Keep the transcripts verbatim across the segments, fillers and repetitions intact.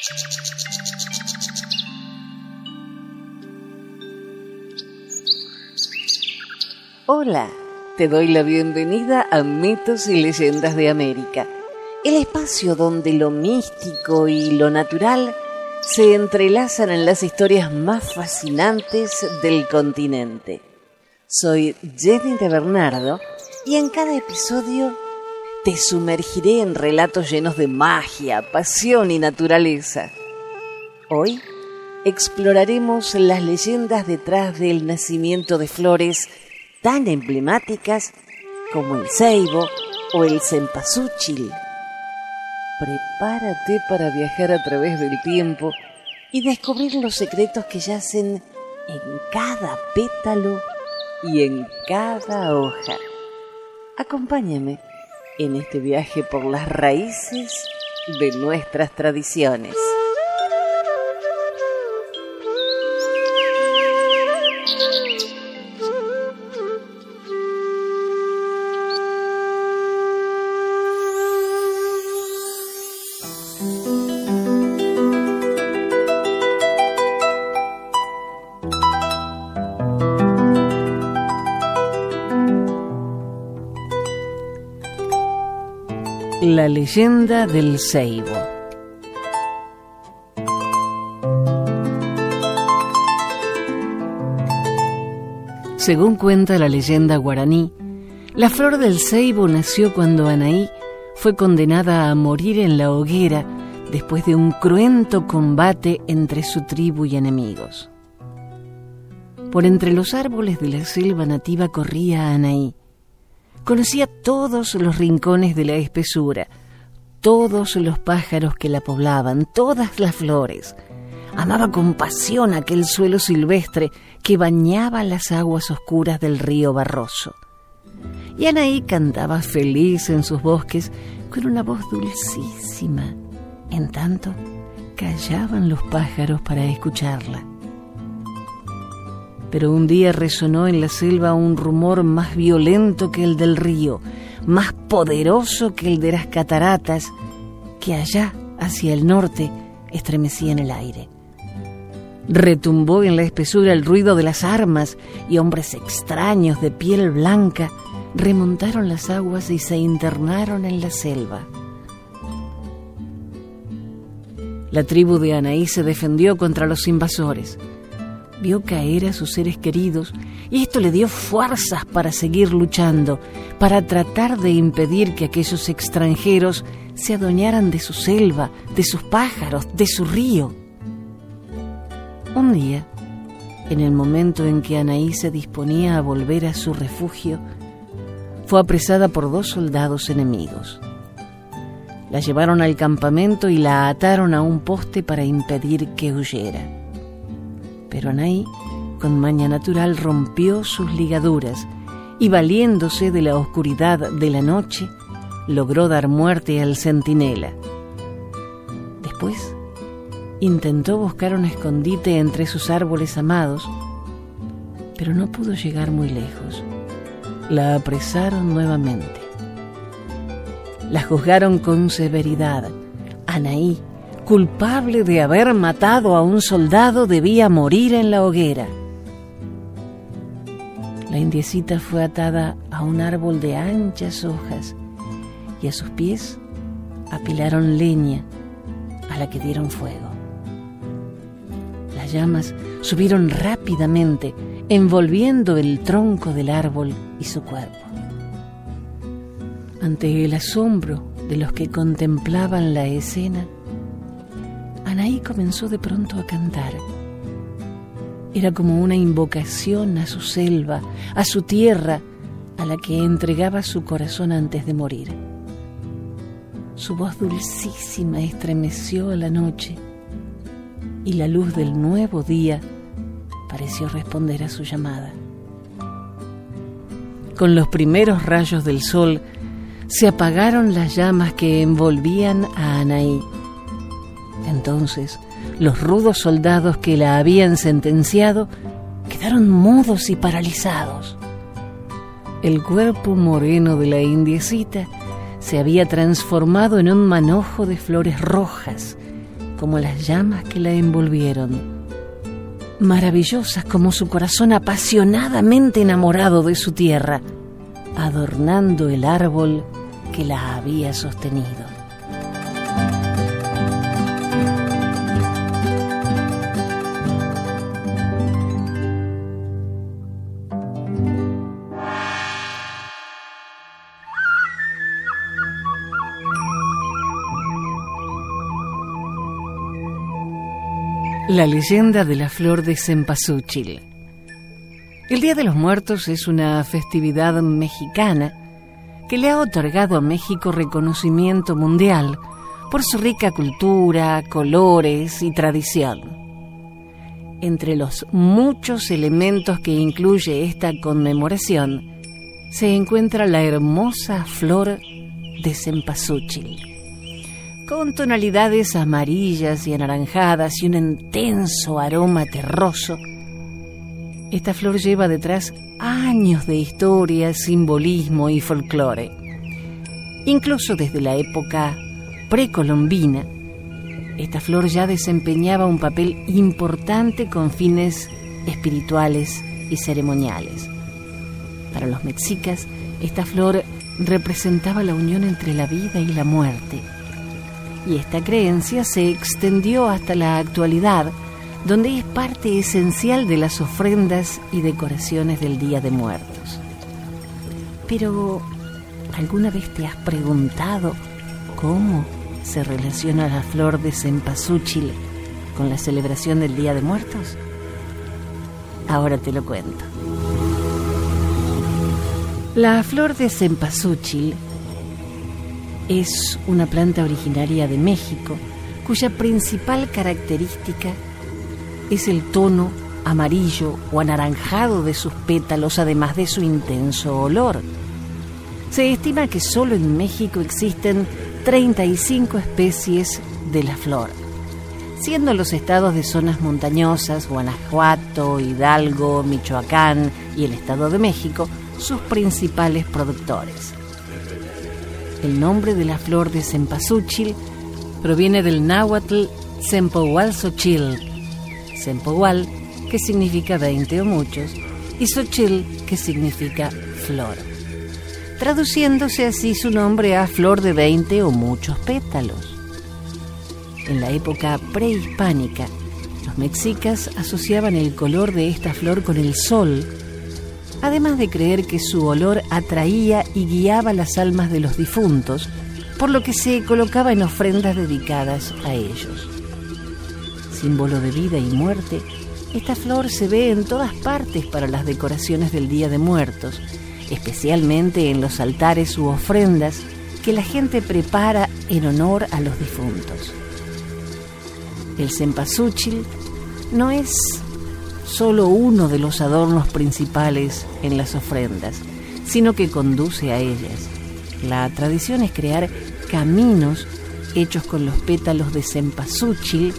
Hola, te doy la bienvenida a Mitos y Leyendas de América, el espacio donde lo místico y lo natural se entrelazan en las historias más fascinantes del continente. Soy Jenny de Bernardo y en cada episodio te sumergiré en relatos llenos de magia, pasión y naturaleza. Hoy exploraremos las leyendas detrás del nacimiento de flores tan emblemáticas como el ceibo o el cempasúchil. Prepárate para viajar a través del tiempo y descubrir los secretos que yacen en cada pétalo y en cada hoja. Acompáñame en este viaje por las raíces de nuestras tradiciones. La leyenda del ceibo. Según cuenta la leyenda guaraní, la flor del ceibo nació cuando Anaí fue condenada a morir en la hoguera después de un cruento combate entre su tribu y enemigos. Por entre los árboles de la selva nativa corría Anaí. Conocía todos los rincones de la espesura, todos los pájaros que la poblaban, todas las flores. Amaba con pasión aquel suelo silvestre que bañaba las aguas oscuras del río Barroso. Y Anaí cantaba feliz en sus bosques con una voz dulcísima. En tanto, callaban los pájaros para escucharla. Pero un día resonó en la selva un rumor más violento que el del río, más poderoso que el de las cataratas, que allá, hacia el norte, estremecía en el aire. Retumbó en la espesura el ruido de las armas y hombres extraños de piel blanca remontaron las aguas y se internaron en la selva. La tribu de Anaí se defendió contra los invasores. Vio caer a sus seres queridos y esto le dio fuerzas para seguir luchando, para tratar de impedir que aquellos extranjeros se adueñaran de su selva, de sus pájaros, de su río. Un día, en el momento en que Anaí se disponía a volver a su refugio, fue apresada por dos soldados enemigos. La llevaron al campamento y la ataron a un poste para impedir que huyera. Pero Anaí, con maña natural, rompió sus ligaduras y, valiéndose de la oscuridad de la noche, logró dar muerte al centinela. Después, intentó buscar un escondite entre sus árboles amados, pero no pudo llegar muy lejos. La apresaron nuevamente. La juzgaron con severidad. Anaí, culpable de haber matado a un soldado, debía morir en la hoguera. La indiecita fue atada a un árbol de anchas hojas y a sus pies apilaron leña a la que dieron fuego. Las llamas subieron rápidamente, envolviendo el tronco del árbol y su cuerpo. Ante el asombro de los que contemplaban la escena, Anaí comenzó de pronto a cantar. Era como una invocación a su selva, a su tierra, a la que entregaba su corazón antes de morir. Su voz dulcísima estremeció a la noche y la luz del nuevo día pareció responder a su llamada. Con los primeros rayos del sol se apagaron las llamas que envolvían a Anaí. Entonces, los rudos soldados que la habían sentenciado quedaron mudos y paralizados. El cuerpo moreno de la indiecita se había transformado en un manojo de flores rojas, como las llamas que la envolvieron, maravillosas como su corazón apasionadamente enamorado de su tierra, adornando el árbol que la había sostenido. La leyenda de la flor de cempasúchil. El Día de los Muertos es una festividad mexicana que le ha otorgado a México reconocimiento mundial por su rica cultura, colores y tradición. Entre los muchos elementos que incluye esta conmemoración se encuentra la hermosa flor de cempasúchil, con tonalidades amarillas y anaranjadas y un intenso aroma terroso. Esta flor lleva detrás años de historia, simbolismo y folclore. Incluso desde la época precolombina, esta flor ya desempeñaba un papel importante con fines espirituales y ceremoniales. Para los mexicas, esta flor representaba la unión entre la vida y la muerte. Y esta creencia se extendió hasta la actualidad, donde es parte esencial de las ofrendas y decoraciones del Día de Muertos. Pero, ¿alguna vez te has preguntado cómo se relaciona la flor de cempasúchil con la celebración del Día de Muertos? Ahora te lo cuento. La flor de cempasúchil es una planta originaria de México, cuya principal característica es el tono amarillo o anaranjado de sus pétalos, además de su intenso olor. Se estima que solo en México existen treinta y cinco especies de la flor, siendo los estados de zonas montañosas, Guanajuato, Hidalgo, Michoacán y el Estado de México, sus principales productores. El nombre de la flor de cempasúchil proviene del náhuatl Sempohualzochil, Sempohual, que significa veinte o muchos, y Xochil, que significa flor, traduciéndose así su nombre a flor de veinte o muchos pétalos. En la época prehispánica, los mexicas asociaban el color de esta flor con el sol, además de creer que su olor atraía y guiaba las almas de los difuntos, por lo que se colocaba en ofrendas dedicadas a ellos. Símbolo de vida y muerte, esta flor se ve en todas partes para las decoraciones del Día de Muertos, especialmente en los altares u ofrendas que la gente prepara en honor a los difuntos. El cempasúchil no es solo uno de los adornos principales en las ofrendas, sino que conduce a ellas. La tradición es crear caminos hechos con los pétalos de cempasúchil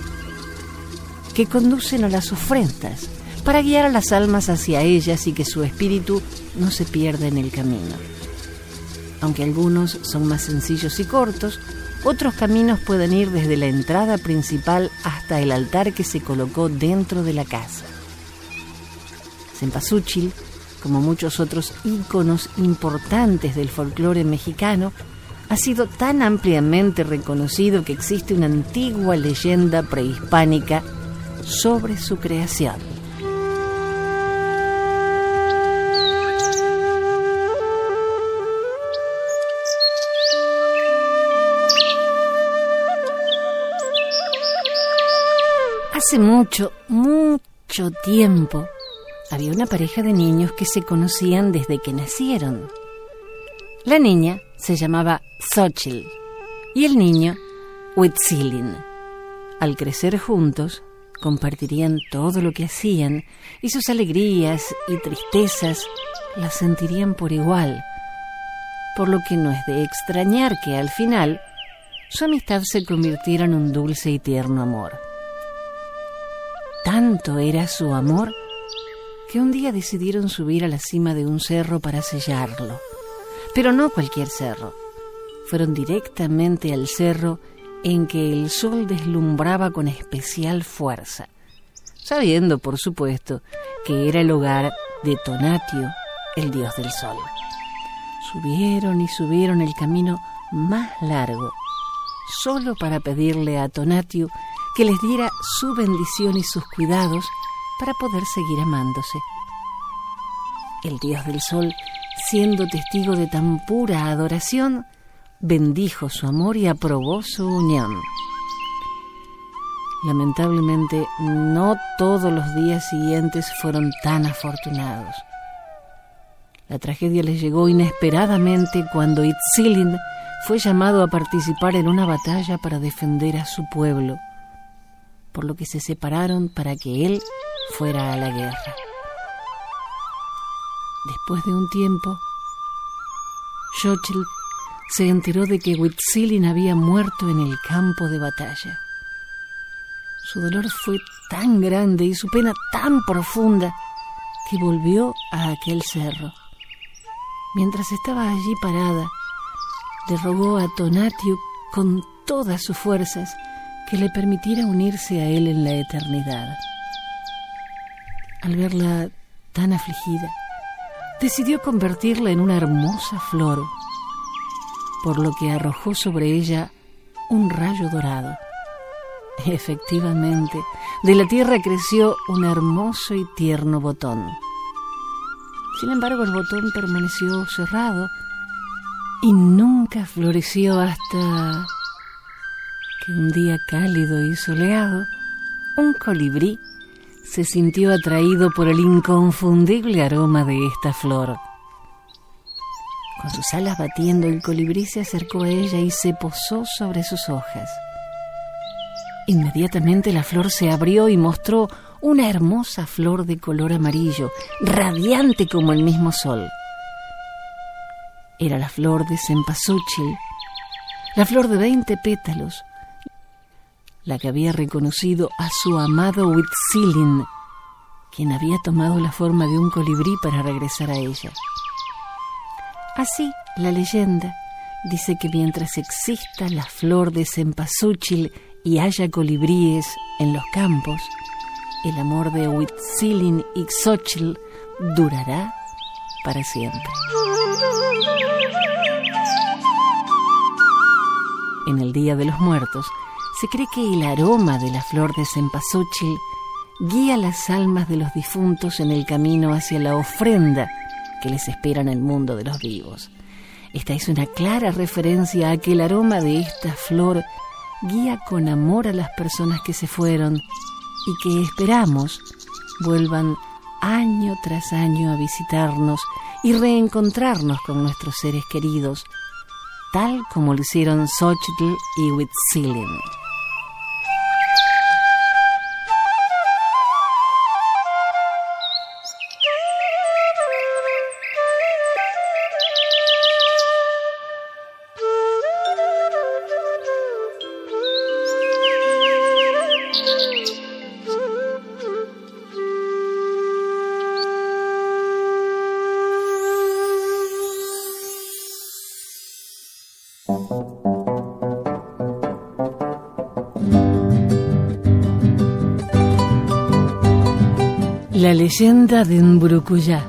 que conducen a las ofrendas para guiar a las almas hacia ellas y que su espíritu no se pierda en el camino. Aunque algunos son más sencillos y cortos, otros caminos pueden ir desde la entrada principal hasta el altar que se colocó dentro de la casa. Cempasúchil, como muchos otros íconos importantes del folclore mexicano, ha sido tan ampliamente reconocido que existe una antigua leyenda prehispánica sobre su creación. Hace mucho, mucho tiempo, había una pareja de niños que se conocían desde que nacieron. La niña se llamaba Xochil y el niño Huitzilin. Al crecer juntos, compartirían todo lo que hacían y sus alegrías y tristezas las sentirían por igual, por lo que no es de extrañar que al final su amistad se convirtiera en un dulce y tierno amor. Tanto era su amor que un día decidieron subir a la cima de un cerro para sellarlo. Pero no cualquier cerro. Fueron directamente al cerro en que el sol deslumbraba con especial fuerza, sabiendo, por supuesto, que era el hogar de Tonatiuh, el dios del sol. Subieron y subieron el camino más largo, solo para pedirle a Tonatiuh que les diera su bendición y sus cuidados para poder seguir amándose. El dios del sol, siendo testigo de tan pura adoración, bendijo su amor y aprobó su unión. Lamentablemente, no todos los días siguientes fueron tan afortunados. La tragedia les llegó inesperadamente cuando Itzilin fue llamado a participar en una batalla para defender a su pueblo, por lo que se separaron para que él fuera a la guerra. Después de un tiempo, Xochitl se enteró de que Huitzilin había muerto en el campo de batalla. Su dolor fue tan grande y su pena tan profunda que volvió a aquel cerro. Mientras estaba allí parada, le rogó a Tonatiuh con todas sus fuerzas que le permitiera unirse a él en la eternidad. Al verla tan afligida, decidió convertirla en una hermosa flor, por lo que arrojó sobre ella un rayo dorado. Efectivamente, de la tierra creció un hermoso y tierno botón. Sin embargo, el botón permaneció cerrado y nunca floreció hasta que un día cálido y soleado, un colibrí se sintió atraído por el inconfundible aroma de esta flor. Con sus alas batiendo, el colibrí se acercó a ella y se posó sobre sus hojas. Inmediatamente la flor se abrió y mostró una hermosa flor de color amarillo, radiante como el mismo sol. Era la flor de cempasúchil, la flor de veinte pétalos, la que había reconocido a su amado Huitzilin, quien había tomado la forma de un colibrí para regresar a ella. Así, la leyenda dice que mientras exista la flor de cempasúchil y haya colibríes en los campos, el amor de Huitzilin y Xochitl durará para siempre. En el Día de los Muertos, se cree que el aroma de la flor de cempasúchil guía las almas de los difuntos en el camino hacia la ofrenda que les espera en el mundo de los vivos. Esta es una clara referencia a que el aroma de esta flor guía con amor a las personas que se fueron y que esperamos vuelvan año tras año a visitarnos y reencontrarnos con nuestros seres queridos, tal como lo hicieron Xochitl y Huitzilin. La leyenda de Mburucuyá.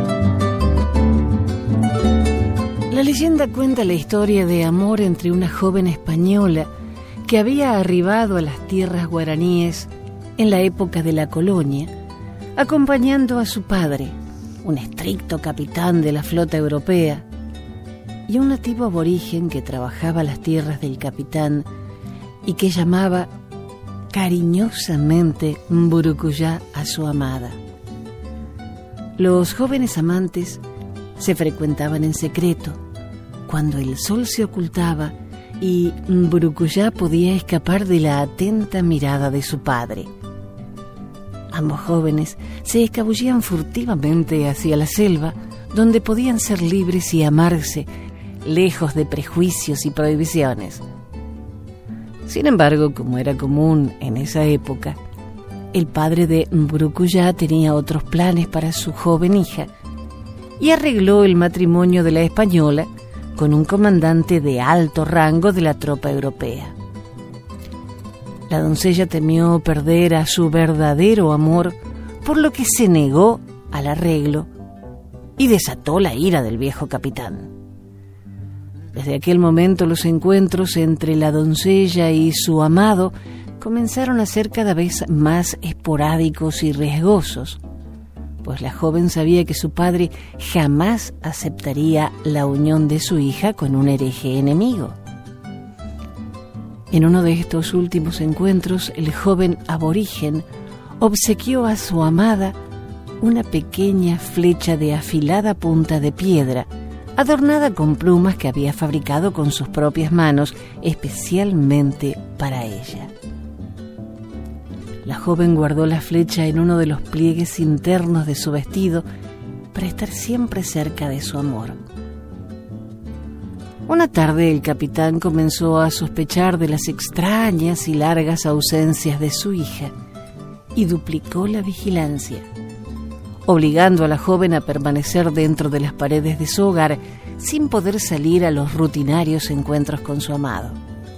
La leyenda cuenta la historia de amor entre una joven española que había arribado a las tierras guaraníes en la época de la colonia, acompañando a su padre, un estricto capitán de la flota europea, y un nativo aborigen que trabajaba las tierras del capitán y que llamaba cariñosamente Mburucuyá a su amada. Los jóvenes amantes se frecuentaban en secreto, cuando el sol se ocultaba y Mburucuyá podía escapar de la atenta mirada de su padre. Ambos jóvenes se escabullían furtivamente hacia la selva, donde podían ser libres y amarse, lejos de prejuicios y prohibiciones. Sin embargo, como era común en esa época, el padre de Mburucuyá tenía otros planes para su joven hija y arregló el matrimonio de la española con un comandante de alto rango de la tropa europea. La doncella temió perder a su verdadero amor, por lo que se negó al arreglo y desató la ira del viejo capitán. Desde aquel momento los encuentros entre la doncella y su amado comenzaron a ser cada vez más esporádicos y riesgosos, pues la joven sabía que su padre jamás aceptaría la unión de su hija con un hereje enemigo. En uno de estos últimos encuentros, el joven aborigen obsequió a su amada una pequeña flecha de afilada punta de piedra, adornada con plumas que había fabricado con sus propias manos, especialmente para ella. La joven guardó la flecha en uno de los pliegues internos de su vestido para estar siempre cerca de su amor. Una tarde el capitán comenzó a sospechar de las extrañas y largas ausencias de su hija y duplicó la vigilancia, obligando a la joven a permanecer dentro de las paredes de su hogar sin poder salir a los rutinarios encuentros con su amado.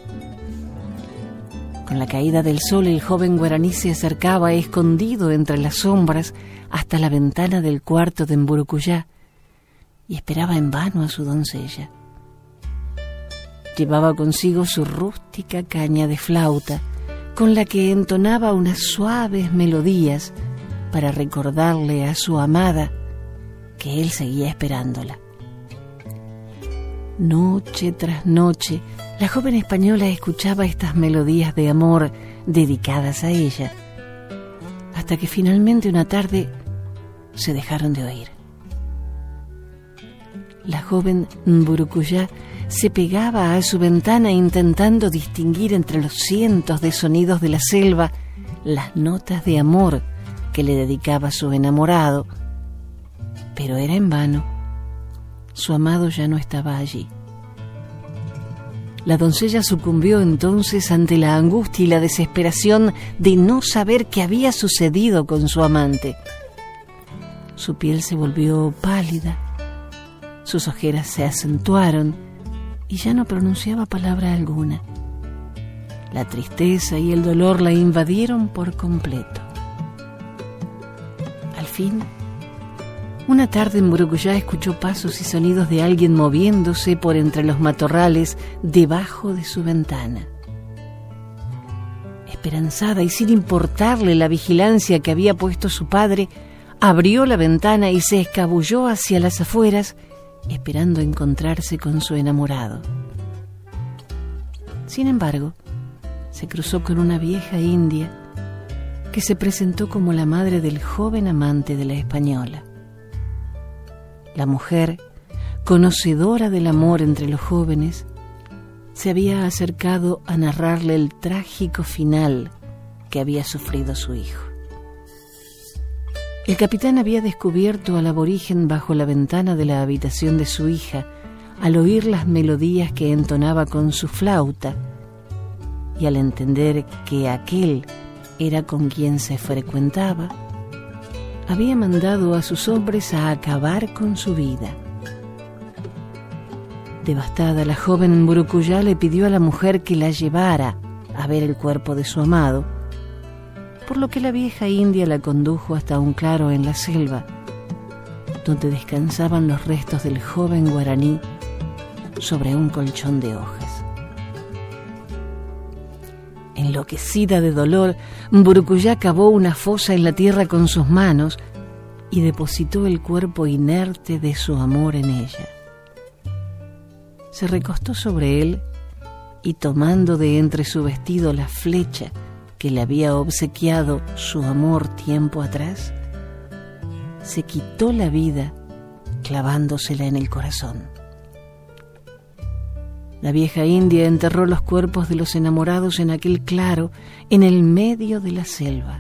Con la caída del sol, el joven guaraní se acercaba escondido entre las sombras hasta la ventana del cuarto de Mburucuyá y esperaba en vano a su doncella. Llevaba consigo su rústica caña de flauta, con la que entonaba unas suaves melodías para recordarle a su amada que él seguía esperándola. Noche tras noche, la joven española escuchaba estas melodías de amor dedicadas a ella, hasta que finalmente una tarde se dejaron de oír. La joven Mburucuyá se pegaba a su ventana intentando distinguir entre los cientos de sonidos de la selva las notas de amor que le dedicaba su enamorado, pero era en vano. Su amado ya no estaba allí. La doncella sucumbió entonces ante la angustia y la desesperación de no saber qué había sucedido con su amante. Su piel se volvió pálida, sus ojeras se acentuaron y ya no pronunciaba palabra alguna. La tristeza y el dolor la invadieron por completo. Al fin, una tarde en Mburucuyá escuchó pasos y sonidos de alguien moviéndose por entre los matorrales debajo de su ventana. Esperanzada y sin importarle la vigilancia que había puesto su padre, abrió la ventana y se escabulló hacia las afueras, esperando encontrarse con su enamorado. Sin embargo, se cruzó con una vieja india que se presentó como la madre del joven amante de la española. La mujer, conocedora del amor entre los jóvenes, se había acercado a narrarle el trágico final que había sufrido su hijo. El capitán había descubierto al aborigen bajo la ventana de la habitación de su hija al oír las melodías que entonaba con su flauta y al entender que aquel era con quien se frecuentaba, había mandado a sus hombres a acabar con su vida. Devastada, la joven Mburucuyá le pidió a la mujer que la llevara a ver el cuerpo de su amado, por lo que la vieja india la condujo hasta un claro en la selva, donde descansaban los restos del joven guaraní sobre un colchón de hojas. Enloquecida de dolor, Mburucuyá cavó una fosa en la tierra con sus manos y depositó el cuerpo inerte de su amor en ella. Se recostó sobre él y, tomando de entre su vestido la flecha que le había obsequiado su amor tiempo atrás, se quitó la vida clavándosela en el corazón. La vieja india enterró los cuerpos de los enamorados en aquel claro, en el medio de la selva.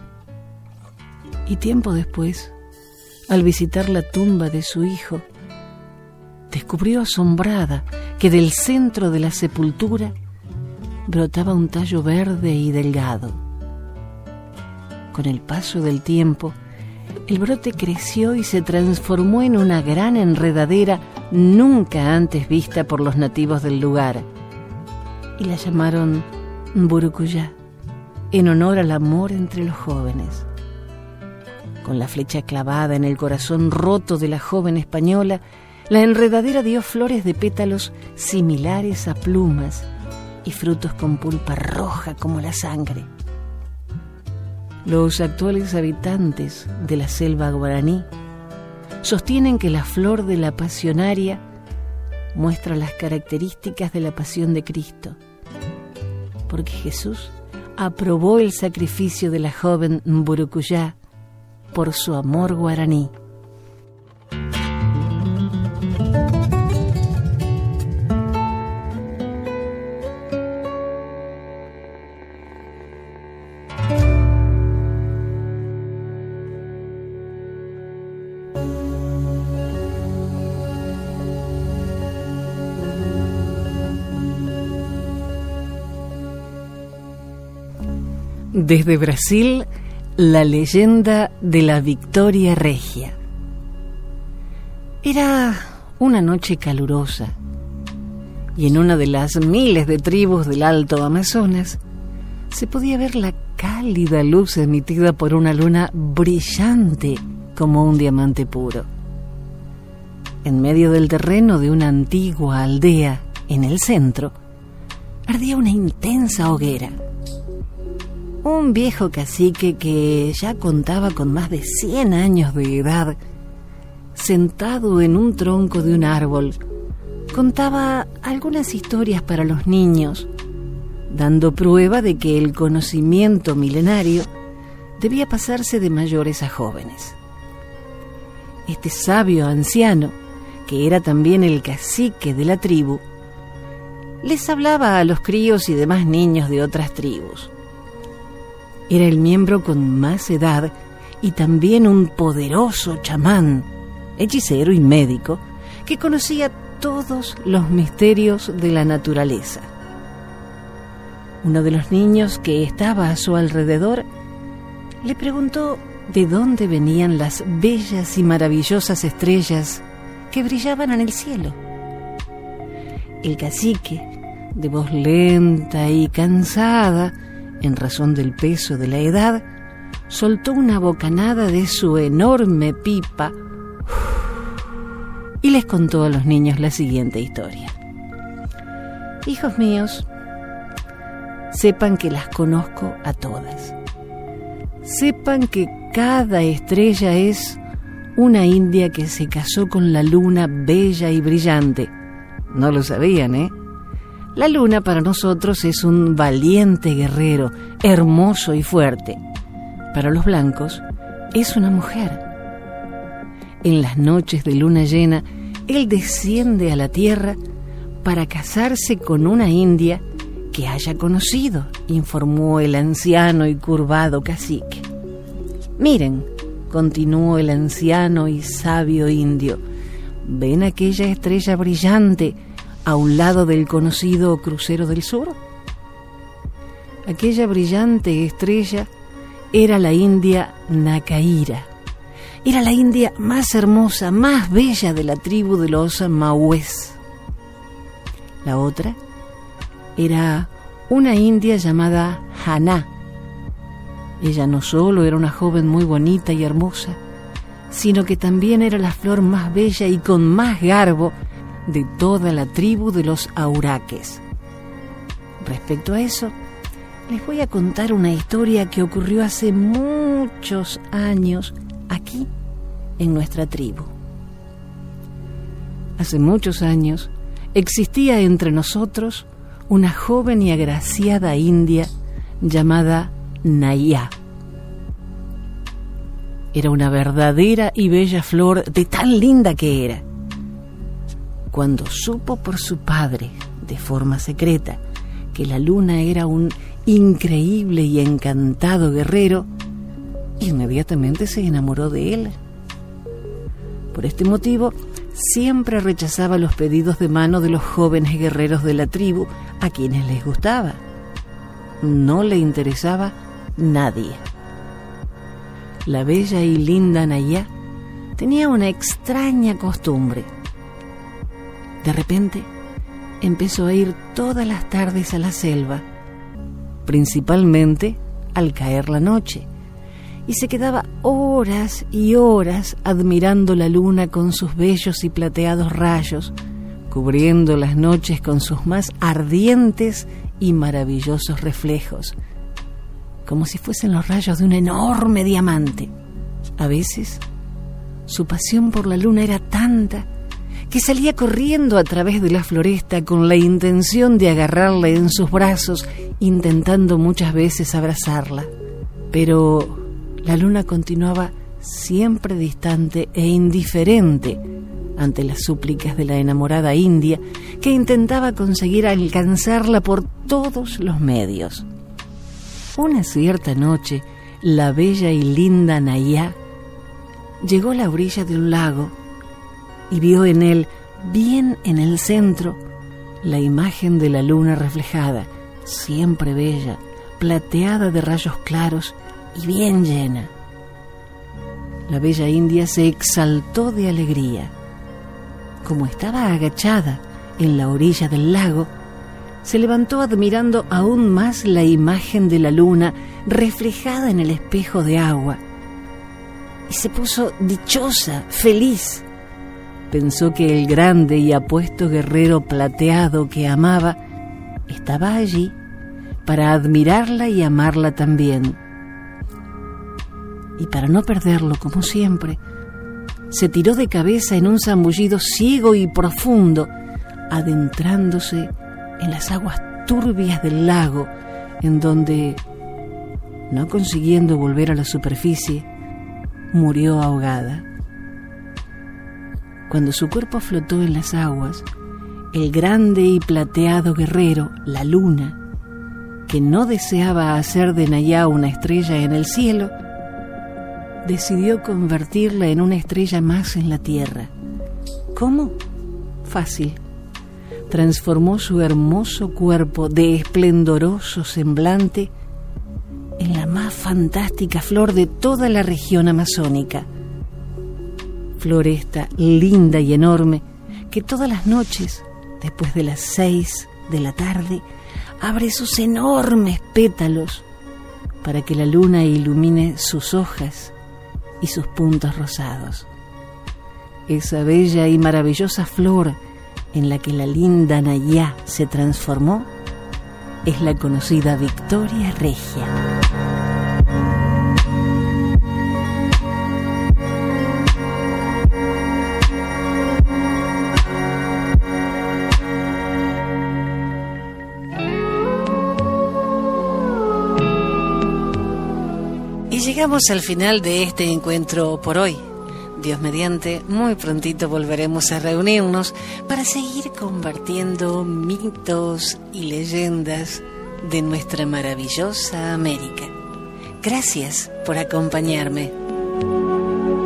Y tiempo después, al visitar la tumba de su hijo, descubrió asombrada que del centro de la sepultura brotaba un tallo verde y delgado. Con el paso del tiempo, el brote creció y se transformó en una gran enredadera nunca antes vista por los nativos del lugar, y la llamaron Mburucuyá, en honor al amor entre los jóvenes. Con la flecha clavada en el corazón roto de la joven española, la enredadera dio flores de pétalos similares a plumas y frutos con pulpa roja como la sangre. Los actuales habitantes de la selva guaraní sostienen que la flor de la pasionaria muestra las características de la pasión de Cristo, porque Jesús aprobó el sacrificio de la joven Mburucuyá por su amor guaraní. Desde Brasil, la leyenda de la Victoria Regia. Era una noche calurosa y en una de las miles de tribus del Alto Amazonas se podía ver la cálida luz emitida por una luna brillante como un diamante puro. En medio del terreno de una antigua aldea, en el centro, ardía una intensa hoguera. Un viejo cacique que ya contaba con más de cien años de edad, sentado en un tronco de un árbol, contaba algunas historias para los niños, dando prueba de que el conocimiento milenario debía pasarse de mayores a jóvenes. Este sabio anciano, que era también el cacique de la tribu, les hablaba a los críos y demás niños de otras tribus. Era el miembro con más edad y también un poderoso chamán, hechicero y médico, que conocía todos los misterios de la naturaleza. Uno de los niños que estaba a su alrededor le preguntó de dónde venían las bellas y maravillosas estrellas que brillaban en el cielo. El cacique, de voz lenta y cansada, en razón del peso de la edad, soltó una bocanada de su enorme pipa y les contó a los niños la siguiente historia. Hijos míos, sepan que las conozco a todas. Sepan que cada estrella es una india que se casó con la luna bella y brillante. No lo sabían, ¿eh? La luna para nosotros es un valiente guerrero, hermoso y fuerte. Para los blancos es una mujer. En las noches de luna llena, él desciende a la tierra para casarse con una india que haya conocido, informó el anciano y curvado cacique. Miren, continuó el anciano y sabio indio, ¿ven aquella estrella brillante a un lado del conocido crucero del sur? Aquella brillante estrella era la india Nacaíra. Era la india más hermosa, más bella de la tribu de los Maués. La otra era una india llamada Haná. Ella no solo era una joven muy bonita y hermosa, sino que también era la flor más bella y con más garbo de toda la tribu de los Auraques. Respecto a eso, les voy a contar una historia que ocurrió hace muchos años aquí, en nuestra tribu. Hace muchos años existía entre nosotros una joven y agraciada india llamada Nayá. Era una verdadera y bella flor, de tan linda que era. Cuando supo por su padre, de forma secreta, que la luna era un increíble y encantado guerrero, inmediatamente se enamoró de él. Por este motivo, siempre rechazaba los pedidos de mano de los jóvenes guerreros de la tribu a quienes les gustaba. No le interesaba nadie. La bella y linda Nayá tenía una extraña costumbre. De repente, empezó a ir todas las tardes a la selva, principalmente al caer la noche, y se quedaba horas y horas admirando la luna con sus bellos y plateados rayos, cubriendo las noches con sus más ardientes y maravillosos reflejos, como si fuesen los rayos de un enorme diamante. A veces, su pasión por la luna era tanta que salía corriendo a través de la floresta con la intención de agarrarla en sus brazos, intentando muchas veces abrazarla. Pero la luna continuaba siempre distante e indiferente ante las súplicas de la enamorada india, que intentaba conseguir alcanzarla por todos los medios. Una cierta noche, la bella y linda Nayá llegó a la orilla de un lago y vio en él, bien en el centro, la imagen de la luna reflejada, siempre bella, plateada de rayos claros y bien llena. La bella india se exaltó de alegría. Como estaba agachada en la orilla del lago, se levantó admirando aún más la imagen de la luna reflejada en el espejo de agua, y se puso dichosa, feliz. Pensó que el grande y apuesto guerrero plateado que amaba estaba allí para admirarla y amarla también. Y para no perderlo, como siempre, se tiró de cabeza en un zambullido ciego y profundo, adentrándose en las aguas turbias del lago, en donde, no consiguiendo volver a la superficie, murió ahogada. Cuando su cuerpo flotó en las aguas, el grande y plateado guerrero, la luna, que no deseaba hacer de Nayá una estrella en el cielo, decidió convertirla en una estrella más en la tierra. ¿Cómo? Fácil. Transformó su hermoso cuerpo de esplendoroso semblante en la más fantástica flor de toda la región amazónica. Flor esta linda y enorme que todas las noches, después de las seis de la tarde, abre sus enormes pétalos para que la luna ilumine sus hojas y sus puntos rosados. Esa bella y maravillosa flor en la que la linda Nayá se transformó es la conocida Victoria Regia. Y llegamos al final de este encuentro por hoy. Dios mediante, muy prontito volveremos a reunirnos para seguir compartiendo mitos y leyendas de nuestra maravillosa América. Gracias por acompañarme.